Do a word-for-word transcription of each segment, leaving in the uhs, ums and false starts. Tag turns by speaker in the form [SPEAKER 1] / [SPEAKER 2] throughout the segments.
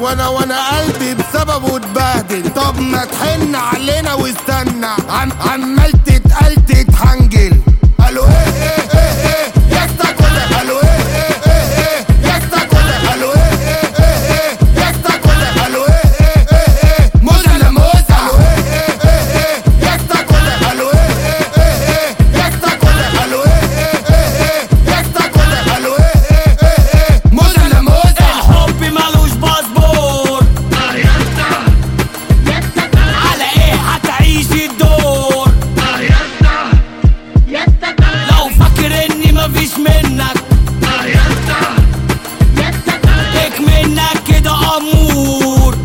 [SPEAKER 1] وانا وانا قلبي بسببه اتبهدل. طب ما تحن علينا واستنى، عم عمال تتقل تتحنجل. قالوا ايه ايه ايه ايه يا كده، قالوا ايه ايه ايه ايه يا كده، قالوا ايه ايه ايه ايه يا كده، قالوا ايه ايه ايه ايه موزة لموزة، قالوا ايه ايه ايه ايه يا كده، قالوا ايه ايه ايه ايه يا كده، قالوا ايه ايه ايه ايه يا كده، قالوا ايه ايه ايه ايه موزة لموزة.
[SPEAKER 2] الحب مالوش باسبور، على ايه هتعيش الدور؟ لو فاكر اني مفيش منك اك منك كده امور.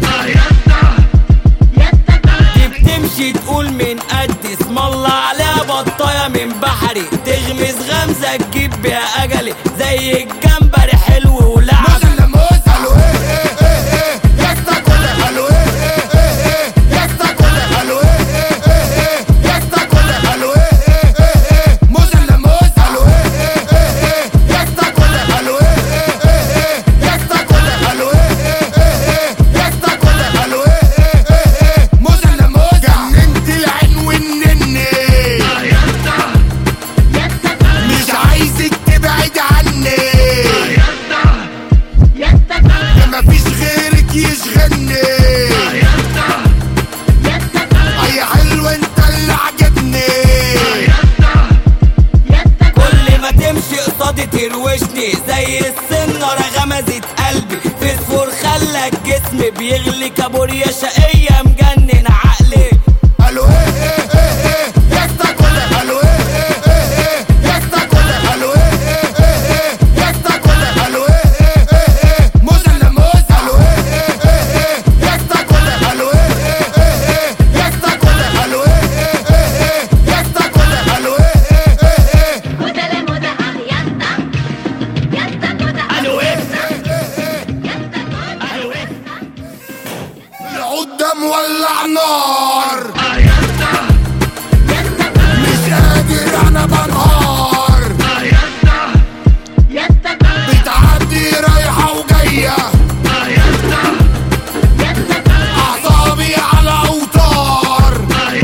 [SPEAKER 2] دي بتمشي تقول من قد اسم الله عليها بطايه من بحري، تغمز غمزه تجيب بيها اجلي زي الجمبري حلو ولعب.
[SPEAKER 1] مفيش غيرك يشغلني، اي حلو انت اللي عجبني.
[SPEAKER 2] كل ما تمشي قصادي تروشني زي السنارة غمزت قلبي، فسفور خلى الجسم بيغلي، كابوريا شقية مجنن عقلي.
[SPEAKER 1] قالوا ايه ايه ايه ايه يا كده، قالوا ايه ايه ايه ايه يا كده، قالوا ايه ايه ايه ايه يا كده، قالوا ايه ايه ايه ايه موزة لموزة، قالوا ايه ايه ايه ايه يا كده، قالوا ايه ايه ايه ايه يا كده، قالوا ايه ايه ايه ايه يا كده، قالوا ايه ايه ايه ايه
[SPEAKER 3] موزة لموزة يسطا يسطا كده،
[SPEAKER 2] قالوا ايه؟
[SPEAKER 3] قالوا ايه؟
[SPEAKER 1] العود ده مولع نار، مش قادر انا بنهار، بتعدي رايحة وجاية، اعصابي على اوتار،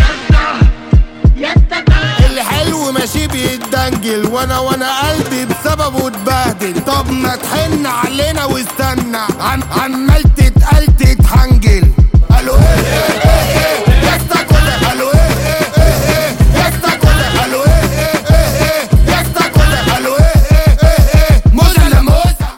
[SPEAKER 1] الحلو ماشي بيتدنجل وانا وانا قلبي بسببه اتبهدل. طب ما تحن علينا واستنى، عم عمال